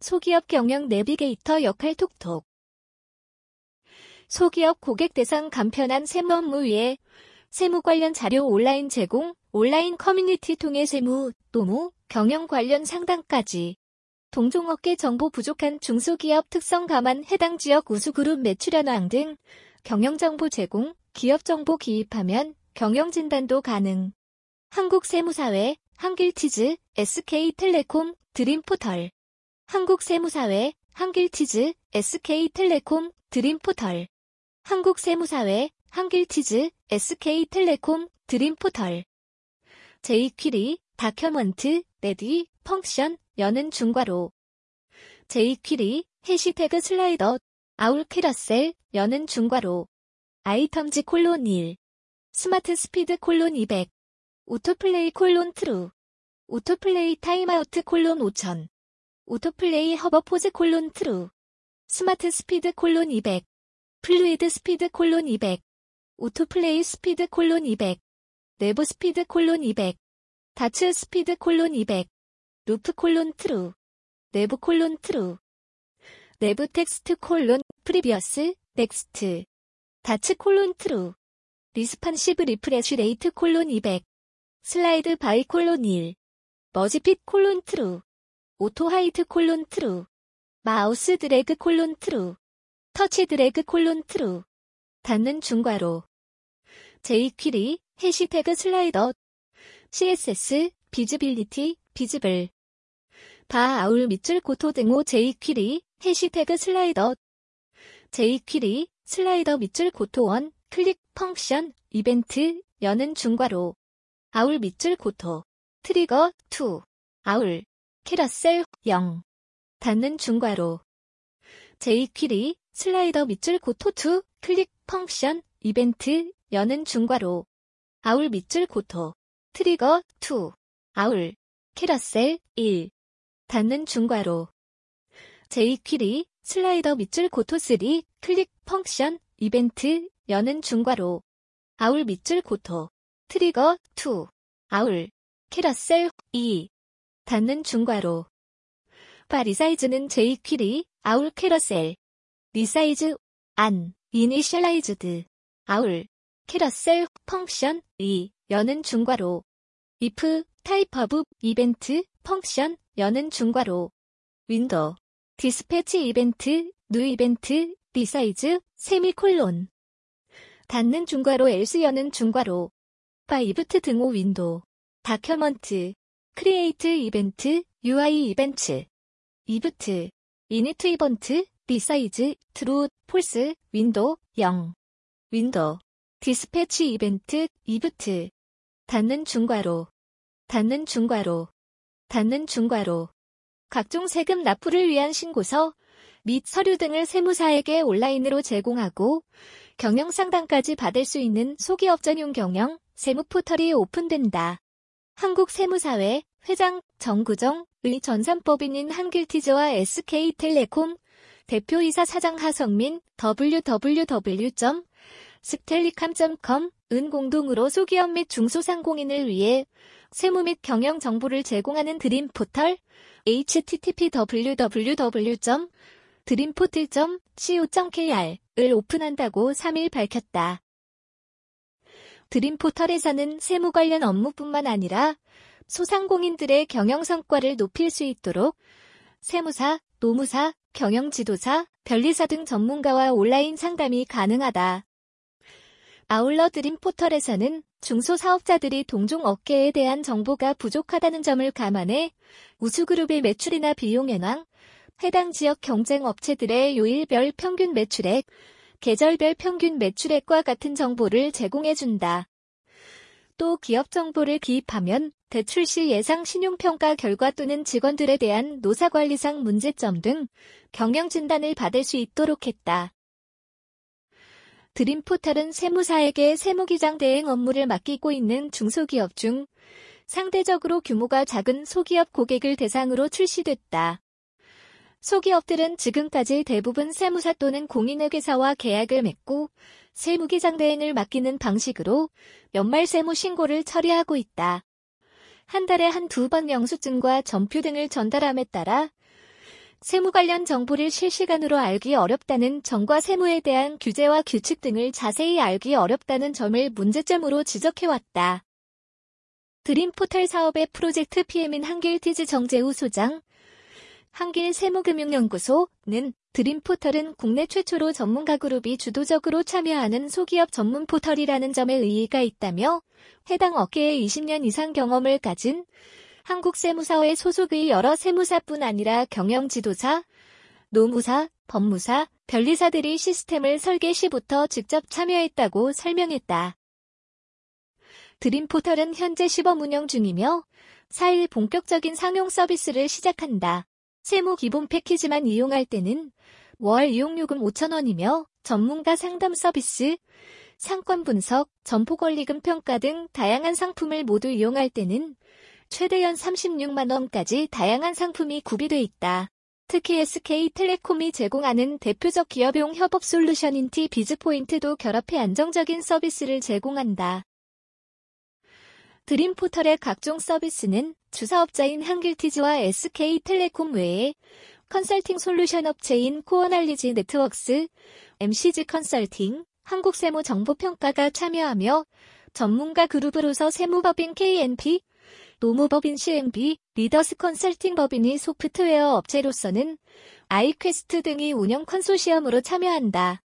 소기업 경영 내비게이터 역할 톡톡. 소기업 고객 대상 간편한 세무 업무 위에 세무 관련 자료 온라인 제공, 온라인 커뮤니티 통해 세무, 노무, 경영 관련 상담까지. 동종업계 정보 부족한 중소기업 특성 감안 해당 지역 우수그룹 매출 현황 등 경영정보 제공, 기업정보 기입하면 경영진단도 가능. 한국세무사회, 한길티즈, SK텔레콤, 드림포털. 한국세무사회, 한길티즈, SK텔레콤, 드림포털. 한국세무사회, 한길티즈, SK텔레콤, 드림포털. 제이퀴리, 다큐먼트, 레디, 펑션, 여는 중괄호. 제이퀴리, 해시태그 슬라이더, 아울 캐러셀, 여는 중괄호. 아이텀즈 콜론 1. 스마트 스피드 콜론 200. 오토플레이 콜론 트루. 오토플레이 타임아우트 콜론 5000. 오토플레이 허버포즈 콜론 트루. 스마트 스피드 콜론 200. 플루이드 스피드 콜론 200. 오토플레이 스피드 콜론 200. 내부 스피드 콜론 200. 다츠 스피드 콜론 200. 루프 콜론 트루. 내부 콜론 트루. 내부 텍스트 콜론 프리비어스 넥스트. 다츠 콜론 트루. 리스판시브 리프레쉬 레이트 콜론 200. 슬라이드 바이 콜론 1. 머지핏 콜론 트루. 오토 하이트 콜론 트루. 마우스 드래그 콜론 트루. 터치 드래그 콜론 트루. 닫는 중괄호. 제이퀴리, 해시태그 슬라이더. CSS, 비즈빌리티, 비즈블. 바 아울 밑줄 고토 등호 제이퀴리, 해시태그 슬라이더. 제이퀴리, 슬라이더 밑줄 고토 1, 클릭, 펑션, 이벤트, 여는 중괄호. 아울 밑줄 고토. 트리거, 2. 아울. 캐러셀, 0. 닫는 중괄호. 제이퀴리, 슬라이더 밑줄 고토 2, 클릭, 펑션, 이벤트, 여는 중괄호. 아울 밑줄 고토. 트리거, 2. 아울. 캐러셀, 1. 닫는 중괄호. 제이퀴리, 슬라이더 밑줄 고토 3, 클릭, 펑션, 이벤트, 여는 중괄호. 아울 밑줄 고토. 트리거, 2. 아울. 캐러셀, 2. 닫는 중괄호. 바 리사이즈는 제이퀴리, 아울 캐러셀. 리사이즈, 안, 이니셜라이즈드. 아울. 캐러셀, 펑션, 2. 여는 중괄호. if, 타입 오브, 이벤트, 펑션, 여는 중괄호. 윈도우. 디스패치 이벤트, 뉴 이벤트, 리사이즈, 세미콜론. 닫는 중괄호 else 여는 중괄호. 바 이브트 등호 윈도우. 다큐먼트. 크리에이트 이벤트, UI 이벤트. 이브트. 이니트 이벤트, 리사이즈, 트루, 폴스, 윈도우, 0. 윈도우. 디스패치 이벤트, 이브트. 닫는 중괄호. 닫는 중괄호. 닫는 중괄호. 각종 세금 납부를 위한 신고서 및 서류 등을 세무사에게 온라인으로 제공하고 경영 상담까지 받을 수 있는 소기업 전용 경영 세무 포털이 오픈된다. 한국세무사회 회장 정구정의 전산법인인 한길티즈와 SK텔레콤 대표이사 사장 하성민 www.stellicam.com 은 공동으로 소기업 및 중소상공인을 위해 세무 및 경영 정보를 제공하는 드림포털 http://dreamportal.co.kr 을 오픈한다고 3일 밝혔다. 드림포털에서는 세무 관련 업무뿐만 아니라 소상공인들의 경영 성과를 높일 수 있도록 세무사, 노무사, 경영지도사, 변리사 등 전문가와 온라인 상담이 가능하다. 아울러 드림포털에서는 중소사업자들이 동종업계에 대한 정보가 부족하다는 점을 감안해 우수그룹의 매출이나 비용 현황, 해당 지역 경쟁업체들의 요일별 평균 매출액, 계절별 평균 매출액과 같은 정보를 제공해준다. 또 기업 정보를 기입하면 대출 시 예상 신용평가 결과 또는 직원들에 대한 노사관리상 문제점 등 경영진단을 받을 수 있도록 했다. 드림포털은 세무사에게 세무기장 대행 업무를 맡기고 있는 중소기업 중 상대적으로 규모가 작은 소기업 고객을 대상으로 출시됐다. 소기업들은 지금까지 대부분 세무사 또는 공인회계사와 계약을 맺고 세무기장 대행을 맡기는 방식으로 연말 세무 신고를 처리하고 있다. 한 달에 한두 번 영수증과 전표 등을 전달함에 따라 세무 관련 정보를 실시간으로 알기 어렵다는 점과 세무에 대한 규제와 규칙 등을 자세히 알기 어렵다는 점을 문제점으로 지적해왔다. 드림포털 사업의 프로젝트 PM인 한길티즈 정재우 소장, 한길세무금융연구소는 드림포털은 국내 최초로 전문가 그룹이 주도적으로 참여하는 소기업 전문 포털이라는 점에 의의가 있다며 해당 업계에 20년 이상 경험을 가진 한국세무사회 소속의 여러 세무사뿐 아니라 경영지도사, 노무사, 법무사, 변리사들이 시스템을 설계 시부터 직접 참여했다고 설명했다. 드림포털은 현재 시범 운영 중이며 4일 본격적인 상용 서비스를 시작한다. 세무 기본 패키지만 이용할 때는 월 이용요금 5,000원이며 전문가 상담 서비스, 상권 분석, 점포권리금 평가 등 다양한 상품을 모두 이용할 때는 최대 연 36만 원까지 다양한 상품이 구비돼 있다. 특히 SK텔레콤이 제공하는 대표적 기업용 협업 솔루션인 T-비즈포인트도 결합해 안정적인 서비스를 제공한다. 드림포털의 각종 서비스는 주사업자인 한길티즈와 SK텔레콤 외에 컨설팅 솔루션 업체인 코어날리지 네트워크스, MCG 컨설팅, 한국세무정보평가가 참여하며 전문가 그룹으로서 세무법인 KNP, 노무법인 CMB, 리더스 컨설팅 법인이 소프트웨어 업체로서는 아이퀘스트 등이 운영 컨소시엄으로 참여한다.